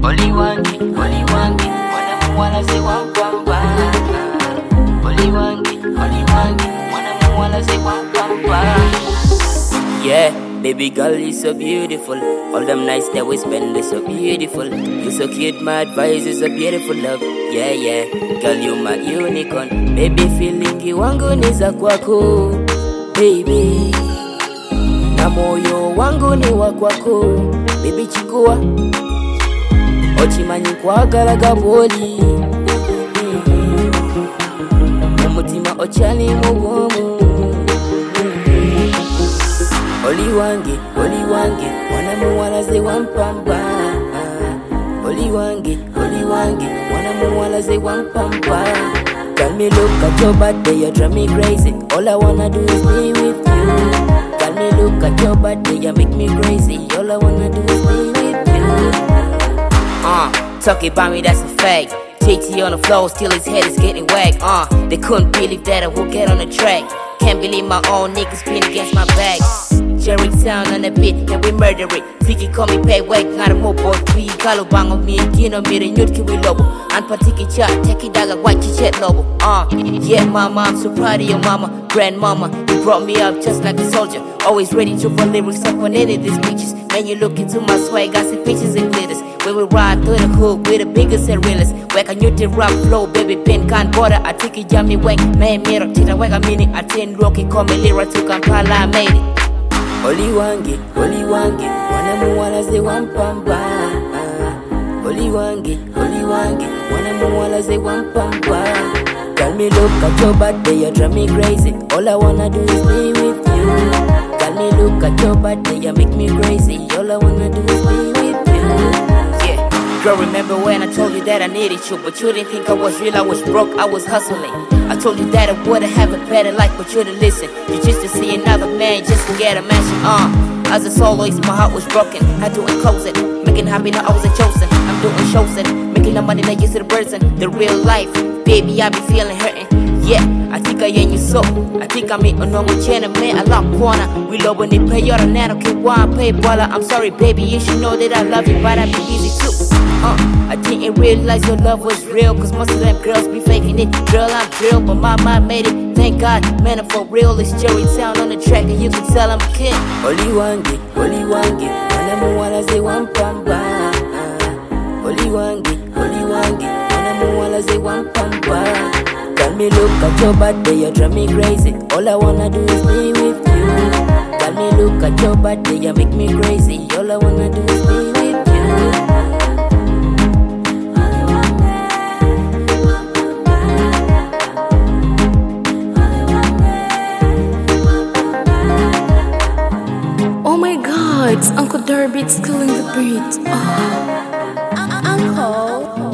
Oli wangi, wanamuwala ze wampamba. Oli wangi, wanamuwala ze wampamba. Yeah, baby girl, you so beautiful. All them nights that we spend is so beautiful. You so cute, my advice is a beautiful love. Yeah, yeah, girl, you my unicorn. Baby, feeling wangu ni za kwako. Baby, na moyo wangu ni wa kwako. Baby, chukua ochimanyi kwagala gaboli. Umutima ochali mugumu. Oli wangi, wanamuwala ze wampamba. Oli wangi, wanamuwala ze wampamba. Tell me look at your body, you drive me crazy. All I wanna do is be with you. Tell me look at your body, you make me crazy. All I wanna do is be with you. Talk about me, that's a fact. JT on the floor, still his head is getting whacked. They couldn't believe that I would get on the track. Can't believe my own niggas been against my back. Jerry Town on the beat, and we murder it. Tiki call me pay wake, not a mobile tweet. Kalo bang on me, kino me, the youth ki we lobo. And patiki chat, take it daga, white chat lobo. Yeah, mama, I'm so proud of your mama, grandmama. You brought me up just like a soldier. Always ready to put lyrics up on any of these bitches. Man, you look into my swag, I see pictures and glitters. When we ride through the hood, we the biggest and realest. Where can you take rap flow, baby, pen can't border. I take it, jammy wank, man, mirror, tita wag a minute. I ten rocky, call me lyra to Kampala, I made it. Oli wangi, wanamuwala ze wampamba. Oli wangi, wanamuwala ze wampamba. Tell me look at your body, you drive me crazy. All I wanna do is be with you. Tell me look at your body, you make me crazy. All I wanna do is be with you. Yeah, girl, remember when I told you that I needed you, but you didn't think I was real, I was broke, I was hustling. I told you that I wouldn't have a better life, but you didn't listen. You just to see another man, just to get a mansion. As a soloist, my heart was broken. Had to enclose it, making happy now I wasn't chosen. I'm doing shows and making the money that you see the person. The real life, baby, I be feeling hurting. Yeah, I think I ain't you so. I think I'm in a normal channel, man, I lock corner. We love when they pay your nano, keep one pay baller. I'm sorry, baby, you should know that I love you, but I be easy too. I didn't realize your love was real, cause most of them girls be faking it. Girl, I'm real, but my mind made it. Thank God, man, I'm for real. It's Jerry Town on the track, and you can tell I'm a kid. Oli wangi, wanamuwala ze wampamba. Oli wangi, wanamuwala ze wampamba. Tell me look at your body, you drive me crazy. All I wanna do is be with you. Tell me look at your body, you make me crazy. All I wanna do is be with you. Oh my God, Uncle Darby, it's killing the beat. Uncle.